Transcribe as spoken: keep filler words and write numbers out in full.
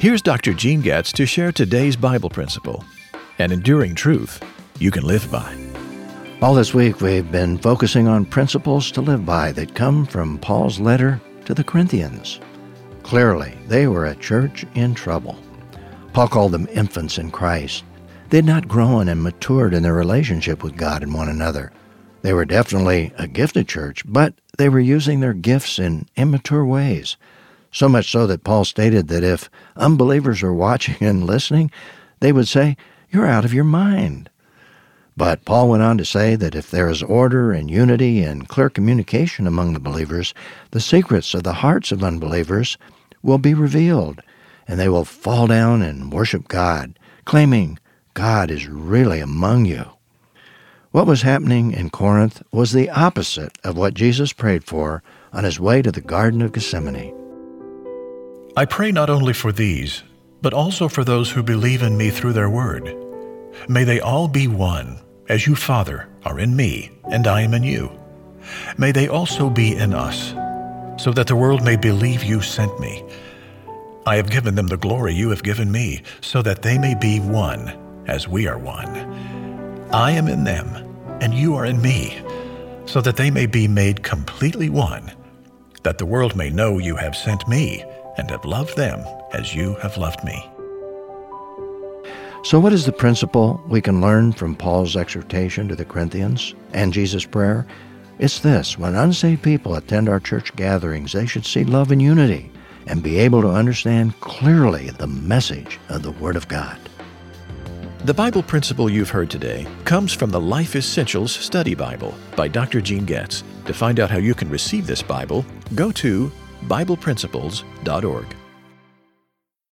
Here's Doctor Gene Getz to share today's Bible principle, an enduring truth you can live by. All this week, we've been focusing on principles to live by that come from Paul's letter to the Corinthians. Clearly, they were a church in trouble. Paul called them infants in Christ. They had not grown and matured in their relationship with God and one another. They were definitely a gifted church, but they were using their gifts in immature ways. So much so that Paul stated that if unbelievers were watching and listening, they would say, "You're out of your mind." But Paul went on to say that if there is order and unity and clear communication among the believers, the secrets of the hearts of unbelievers will be revealed, and they will fall down and worship God, claiming God is really among you. What was happening in Corinth was the opposite of what Jesus prayed for on his way to the Garden of Gethsemane. I pray not only for these, but also for those who believe in me through their word. May they all be one, as you, Father, are in me, and I am in you. May they also be in us, so that the world may believe you sent me. I have given them the glory you have given me, so that they may be one, as we are one. I am in them, and you are in me, so that they may be made completely one, that the world may know you have sent me, and have loved them as you have loved me. So what is the principle we can learn from Paul's exhortation to the Corinthians and Jesus' prayer? It's this: when unsaved people attend our church gatherings, they should see love and unity and be able to understand clearly the message of the Word of God. The Bible principle you've heard today comes from the Life Essentials Study Bible by Doctor Gene Getz. To find out how you can receive this Bible, go to Bible Principles dot org.